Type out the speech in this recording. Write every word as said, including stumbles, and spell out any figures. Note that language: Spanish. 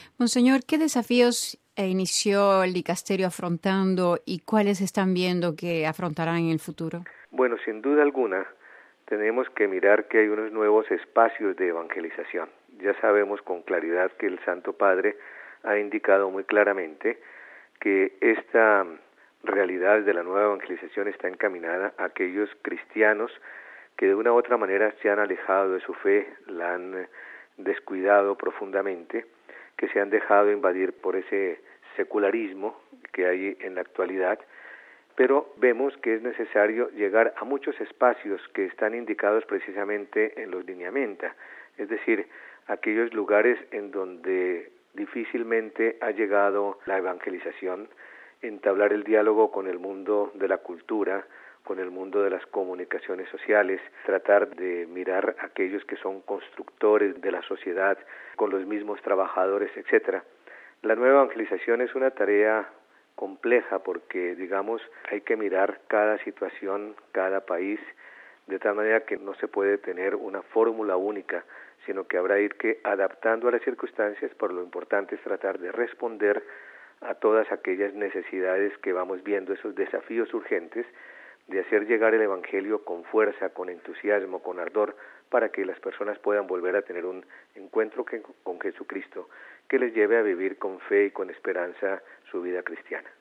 Monseñor, ¿qué desafíos eh, inició el dicasterio afrontando y cuáles están viendo que afrontarán en el futuro? Bueno, sin duda alguna, tenemos que mirar que hay unos nuevos espacios de evangelización. Ya sabemos con claridad que el Santo Padre ha indicado muy claramente que esta realidad de la nueva evangelización está encaminada a aquellos cristianos que de una u otra manera se han alejado de su fe, la han descuidado profundamente, que se han dejado invadir por ese secularismo que hay en la actualidad, pero vemos que es necesario llegar a muchos espacios que están indicados precisamente en los lineamenta, es decir, aquellos lugares en donde difícilmente ha llegado la evangelización, entablar el diálogo con el mundo de la cultura, con el mundo de las comunicaciones sociales, tratar de mirar a aquellos que son constructores de la sociedad, con los mismos trabajadores, etcétera. La nueva evangelización es una tarea compleja porque, digamos, hay que mirar cada situación, cada país, de tal manera que no se puede tener una fórmula única, sino que habrá ir que adaptando a las circunstancias, pero lo importante es tratar de responder a todas aquellas necesidades que vamos viendo, esos desafíos urgentes, de hacer llegar el Evangelio con fuerza, con entusiasmo, con ardor, para que las personas puedan volver a tener un encuentro que, con Jesucristo, que les lleve a vivir con fe y con esperanza su vida cristiana.